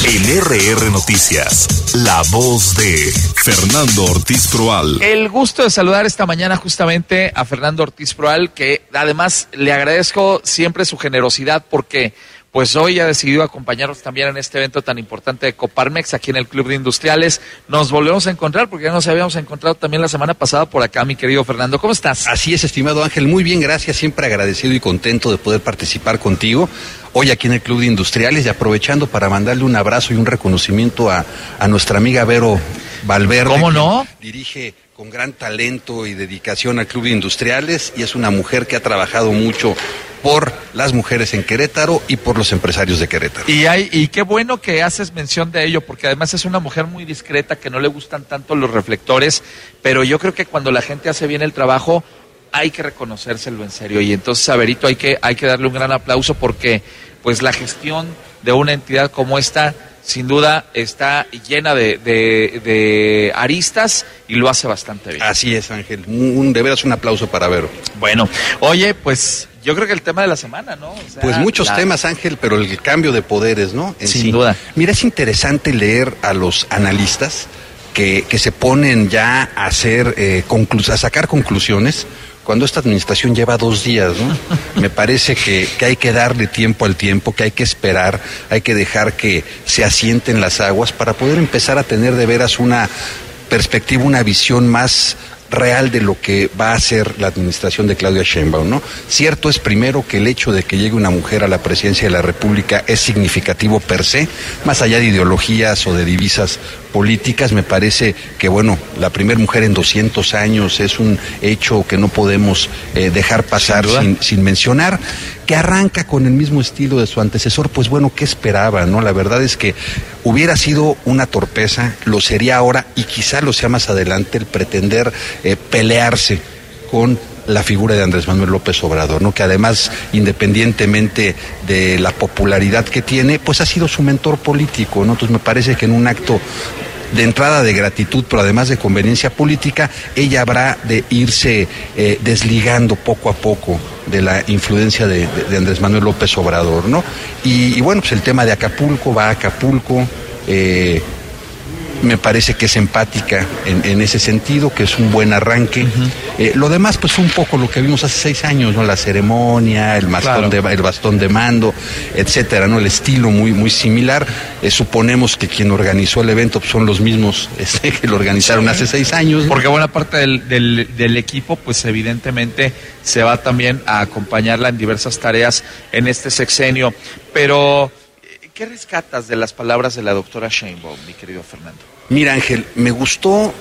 En RR Noticias, la voz de Fernando Ortiz Proal. El gusto de saludar esta mañana justamente a Fernando Ortiz Proal, que además le agradezco siempre su generosidad porque pues hoy ha decidido acompañarnos también en este evento tan importante de Coparmex aquí en el Club de Industriales. Nos volvemos a encontrar porque ya nos habíamos encontrado también la semana pasada por acá, mi querido Fernando. ¿Cómo estás? Así es, estimado Ángel. Muy bien, gracias. Siempre agradecido y contento de poder participar contigo hoy aquí en el Club de Industriales y aprovechando para mandarle un abrazo y un reconocimiento a nuestra amiga Vero Valverde. ¿Cómo no? Dirige con gran talento y dedicación al Club de Industriales y es una mujer que ha trabajado mucho por las mujeres en Querétaro y por los empresarios de Querétaro. Y qué bueno que haces mención de ello, porque además es una mujer muy discreta, que no le gustan tanto los reflectores, pero yo creo que cuando la gente hace bien el trabajo, hay que reconocérselo en serio. Y entonces a Verito hay que darle un gran aplauso porque pues la gestión de una entidad como esta, sin duda, está llena de aristas y lo hace bastante bien. Así es, Ángel. De veras un aplauso para Vero. Bueno, oye, pues yo creo que el tema de la semana, ¿no? O sea, pues muchos temas, Ángel, pero el cambio de poderes, ¿no? Sin duda. Mira, es interesante leer a los analistas que se ponen ya a hacer a sacar conclusiones cuando esta administración lleva 2 días, ¿no? Me parece que hay que darle tiempo al tiempo, que hay que esperar, hay que dejar que se asienten las aguas para poder empezar a tener de veras una perspectiva, una visión más real de lo que va a ser la administración de Claudia Sheinbaum, ¿no? Cierto es primero que el hecho de que llegue una mujer a la presidencia de la República es significativo per se, más allá de ideologías o de divisas políticas. Me parece que, bueno, la primera mujer en 200 años es un hecho que no podemos dejar pasar sin mencionar. Que arranca con el mismo estilo de su antecesor, pues bueno, ¿qué esperaba, no? La verdad es que hubiera sido una torpeza, lo sería ahora y quizá lo sea más adelante el pretender pelearse con la figura de Andrés Manuel López Obrador, ¿no? Que además, independientemente de la popularidad que tiene, pues ha sido su mentor político, ¿no? Entonces me parece que en un acto de entrada de gratitud, pero además de conveniencia política, ella habrá de irse desligando poco a poco de la influencia de Andrés Manuel López Obrador, ¿no? Y bueno, pues el tema de Acapulco, va a Acapulco, me parece que es empática en ese sentido, que es un buen arranque. Lo demás, pues fue un poco lo que vimos hace 6 años, ¿no? La ceremonia, el bastón de mando, etcétera, ¿no? El estilo muy similar. Suponemos que quien organizó el evento pues, son los mismos que lo organizaron hace 6 años, ¿no? Porque buena parte del equipo, pues evidentemente se va también a acompañarla en diversas tareas en este sexenio. Pero ¿qué rescatas de las palabras de la doctora Sheinbaum, mi querido Fernando? Mira, Ángel, me gustó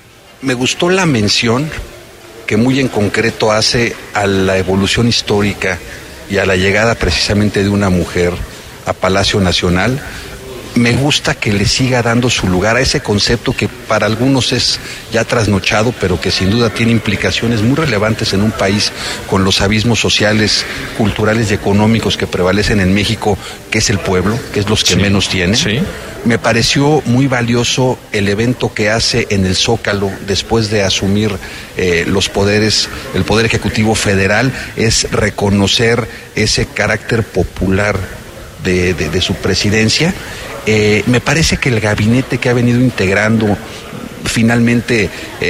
la mención que muy en concreto hace a la evolución histórica y a la llegada precisamente de una mujer a Palacio Nacional. Me gusta que le siga dando su lugar a ese concepto que para algunos es ya trasnochado, pero que sin duda tiene implicaciones muy relevantes en un país con los abismos sociales, culturales y económicos que prevalecen en México, que es el pueblo, que es los que menos tienen. Sí. Me pareció muy valioso el evento que hace en el Zócalo después de asumir los poderes, el Poder Ejecutivo Federal, es reconocer ese carácter popular de su presidencia. Me parece que el gabinete que ha venido integrando finalmente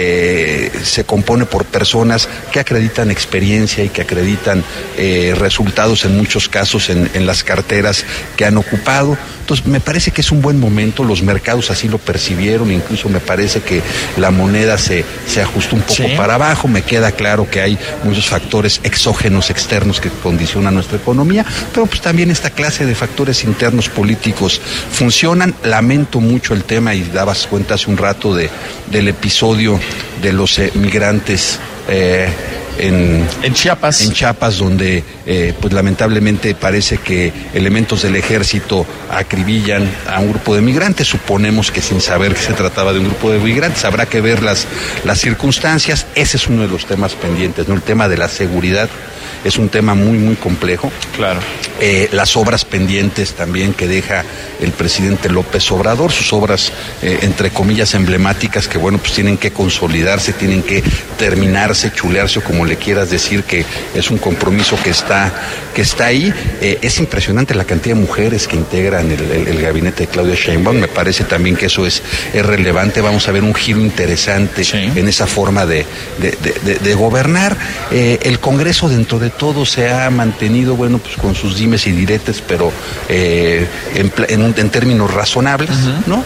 se compone por personas que acreditan experiencia y que acreditan resultados en muchos casos en las carteras que han ocupado. Entonces me parece que es un buen momento, los mercados así lo percibieron, incluso me parece que la moneda se ajustó un poco para abajo. Me queda claro que hay muchos factores exógenos, externos que condicionan nuestra economía, pero pues también esta clase de factores internos políticos funcionan. Lamento mucho el tema y dabas cuenta hace un rato del episodio de los migrantes en Chiapas, donde pues lamentablemente parece que elementos del ejército acribillan a un grupo de migrantes. Suponemos que sin saber que se trataba de un grupo de migrantes. Habrá que ver las circunstancias. Ese es uno de los temas pendientes, ¿no? El tema de la seguridad es un tema muy, muy complejo. Claro. Las obras pendientes también que deja el presidente López Obrador, sus obras, entre comillas, emblemáticas, que bueno, pues tienen que consolidarse, tienen que terminarse, chulearse, o como le quieras decir, que es un compromiso que está ahí. Es impresionante la cantidad de mujeres que integran el gabinete de Claudia Sheinbaum. Me parece también que eso es relevante. Vamos a ver un giro interesante en esa forma de gobernar. El Congreso, dentro de todo, se ha mantenido, bueno, pues con sus dimes y diretes, pero en términos razonables, ¿no?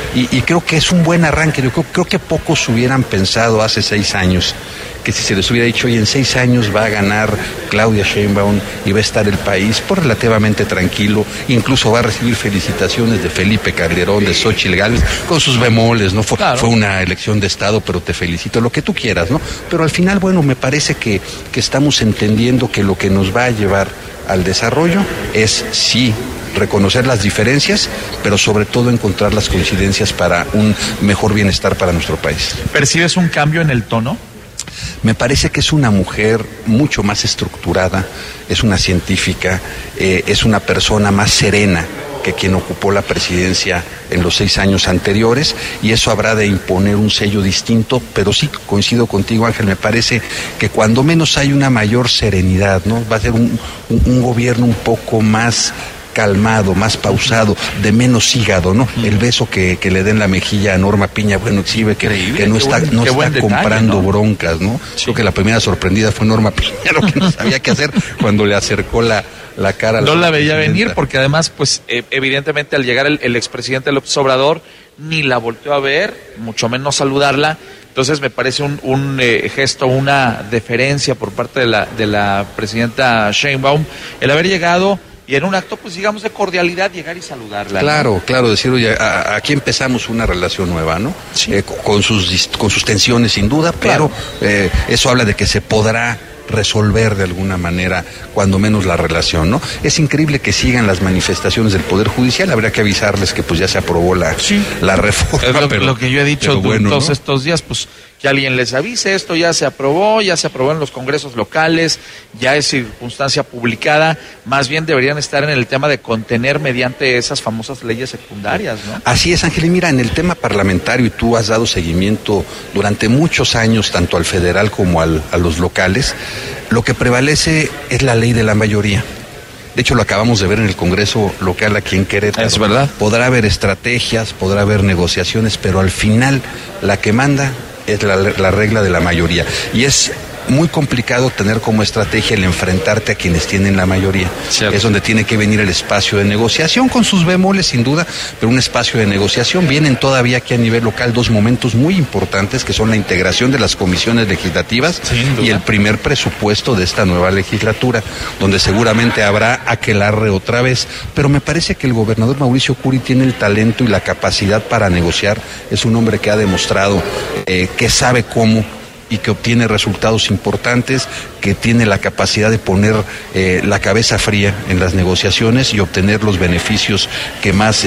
Y creo que es un buen arranque. Yo creo que pocos hubieran pensado hace 6 años que si se les hubiera dicho, oye, en 6 años va a ganar Claudia Sheinbaum y va a estar el país pues relativamente tranquilo, incluso va a recibir felicitaciones de Felipe Calderón, de Xóchitl Gálvez, con sus bemoles, ¿no? Fue una elección de Estado, pero te felicito, lo que tú quieras, ¿no? Pero al final, bueno, me parece que estamos entendiendo que lo que nos va a llevar al desarrollo es, sí, reconocer las diferencias, pero sobre todo encontrar las coincidencias para un mejor bienestar para nuestro país. ¿Percibes un cambio en el tono? Me parece que es una mujer mucho más estructurada, es una científica, es una persona más serena que quien ocupó la presidencia en los 6 años anteriores, y eso habrá de imponer un sello distinto, pero sí, coincido contigo, Ángel, me parece que cuando menos hay una mayor serenidad, ¿no? Va a ser un gobierno un poco más calmado, más pausado, de menos hígado, ¿no? El beso que le den la mejilla a Norma Piña, bueno, exhibe que no está comprando detalle, ¿no? Broncas, ¿no? Sí. Creo que la primera sorprendida fue Norma Piña, lo que no sabía qué hacer cuando le acercó la cara. No la veía venir, porque además, pues, evidentemente al llegar el expresidente López Obrador, ni la volteó a ver, mucho menos saludarla. Entonces me parece un gesto, una deferencia por parte de la presidenta Sheinbaum, el haber llegado y en un acto, pues digamos, de cordialidad, llegar y saludarla. Claro, ¿no? Claro, decir, oye, aquí empezamos una relación nueva, ¿no? Sí. Con sus tensiones, sin duda, pero eso habla de que se podrá resolver de alguna manera, cuando menos, la relación, ¿no? Es increíble que sigan las manifestaciones del Poder Judicial, habría que avisarles que pues ya se aprobó la reforma. Es lo que yo he dicho todos estos días, pues que alguien les avise, esto ya se aprobó en los congresos locales, ya es circunstancia publicada, más bien deberían estar en el tema de contener mediante esas famosas leyes secundarias, ¿no? Así es, Ángel, y mira, en el tema parlamentario, y tú has dado seguimiento durante muchos años, tanto al federal como a los locales, lo que prevalece es la ley de la mayoría. De hecho, lo acabamos de ver en el Congreso local aquí en Querétaro. Es verdad. Podrá haber estrategias, podrá haber negociaciones, pero al final la que manda es la regla de la mayoría. Y es muy complicado tener como estrategia el enfrentarte a quienes tienen la mayoría. Cierto. Es donde tiene que venir el espacio de negociación, con sus bemoles, sin duda, pero un espacio de negociación. Vienen todavía aquí a nivel local 2 momentos muy importantes, que son la integración de las comisiones legislativas y el primer presupuesto de esta nueva legislatura, donde seguramente habrá aquelarre otra vez. Pero me parece que el gobernador Mauricio Curi tiene el talento y la capacidad para negociar. Es un hombre que ha demostrado que sabe cómo y que obtiene resultados importantes, que tiene la capacidad de poner la cabeza fría en las negociaciones y obtener los beneficios que más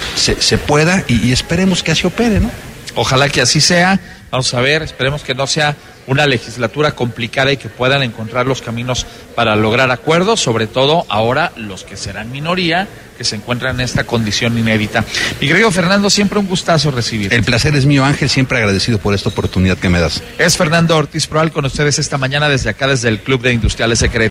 se pueda, y esperemos que así opere, ¿no? Ojalá que así sea. Vamos a ver, esperemos que no sea una legislatura complicada y que puedan encontrar los caminos para lograr acuerdos, sobre todo ahora los que serán minoría, que se encuentran en esta condición inédita. Mi querido Fernando, siempre un gustazo recibirte. El placer es mío, Ángel, siempre agradecido por esta oportunidad que me das. Es Fernando Ortiz Proal con ustedes esta mañana desde acá, desde el Club de Industriales Secretos.